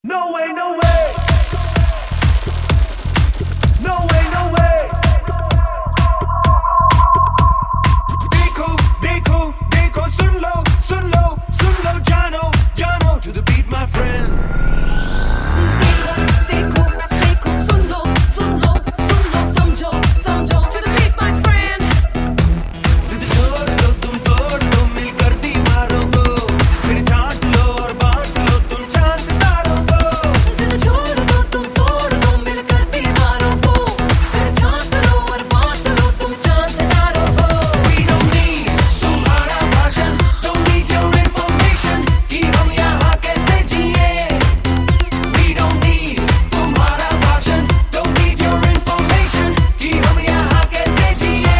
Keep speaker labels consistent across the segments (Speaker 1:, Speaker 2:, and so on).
Speaker 1: No way, no way. No way, no way. देखो देखो देखो सुन लो सुन लो सुन लो जानो जानो to the beat my friend. देखो देखो सुन लो समझो समझो to the beat my friend. जिद छोड़ दो तुम तोड़ दो मिलकर दीवारों को फिर छांट लो और बांट लो तुम चांद सितारों को. जिद छोड़ दो तुम तोड़ दो मिलकर दीवारों को फिर छांट लो और बांट लो तुम चांद सितारों को. We don't need तुम्हारा भाषण, don't need your information कि हम यहाँ कैसे जिए. We don't need तुम्हारा भाषण, don't need your information कि हम यहाँ कैसे जिए.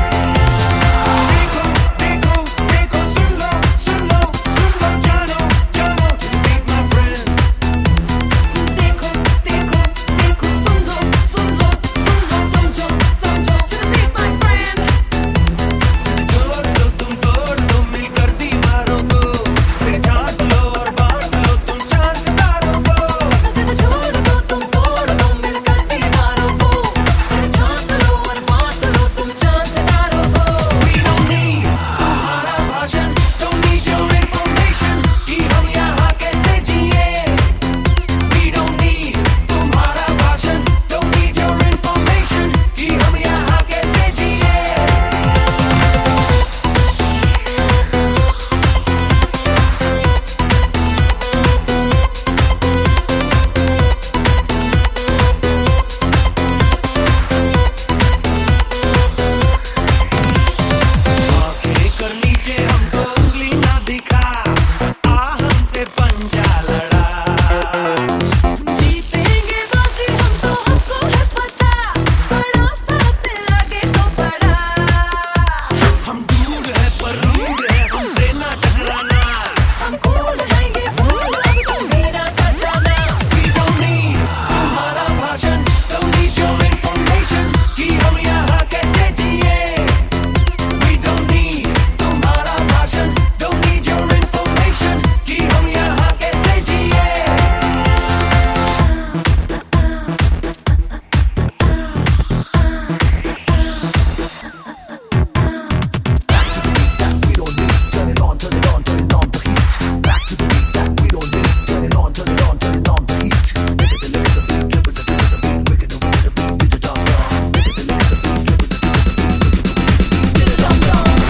Speaker 1: देखो देखो देखो सुन लो जानो जानो to the beat my friend. देखो देखो देखो सुन लो समझो समझो to the beat my friend. जिद छोड़ दो तुम तोड़ दो मिलकर दीवारों को फिर छांट लो और बांट लो तुम चांद सितारों को. जिद छोड़ दो तुम तोड़ दो मिलकर दीवारों को फिर छांट लो और बांट लो तुम चांद सितारों को. We don't need तुम्हारा भाषण, don't need your information कि हम यहाँ कैसे जिए. We don't need तुम्हारा भाषण, don't need your information कि हम यहाँ कैसे जिए. आंखें कर नीचे हमको उंगली ना दिखा, आ हमसे पंजा लड़ा. जीतेंगे बाजी हम तो हमको है पता, बड़ा बात लगे तो बड़ा. हम दूर है पर रूर है हमसे ना टकराना. हम कूल हैं ये फूल अब तो मेरा कर जाना. We don't need तुम्हारा भाषण, don't need your information कि हम यहाँ कैसे जिए. We don't need तुम्हारा भाषण, don't need your information कि हम यहाँ कैसे जिए. We don't need, turn it on, turn it on, turn it on the heat. Back to the beat that we don't need, turn it on, turn it on, turn it on the heat. Look at the beat, look at the beat, look at the beat, beat it down, down. Look at the beat, look at the beat, beat it down, down.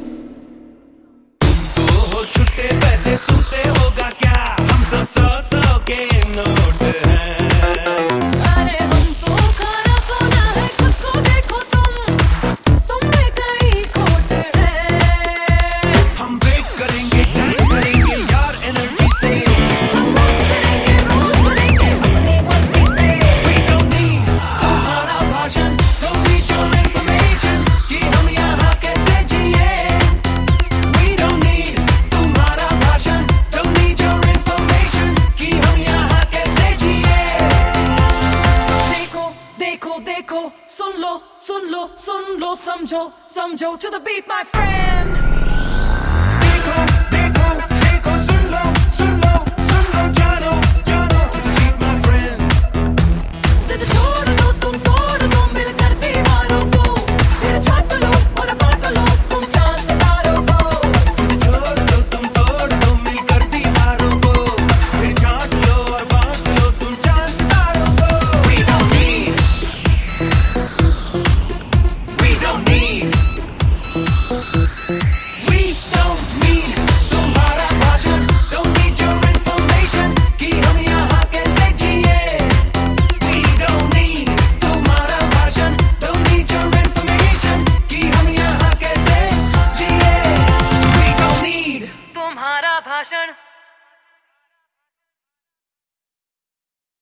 Speaker 1: तुमको हो छुट्टे पैसे तुमसे होगा क्या, हम तो 100 के नोट हैं. अरे हम तो खाना खोना है खुद को देखो तुम में कहीं खोट है. हम ब्रेक करेंगे डांस करेंगे यार एनर्जी से. हम रोक करेंगे अपनी मर्जी से. We don't need तुम्हारा भाषण, don't need your information कि हम यहाँ कैसे जिए. We don't need तुम्हारा भाषण, don't need your information कि हम यहाँ कैसे जिए. देखो देखो देखो सुन लो समझो समझो to the beat my friend.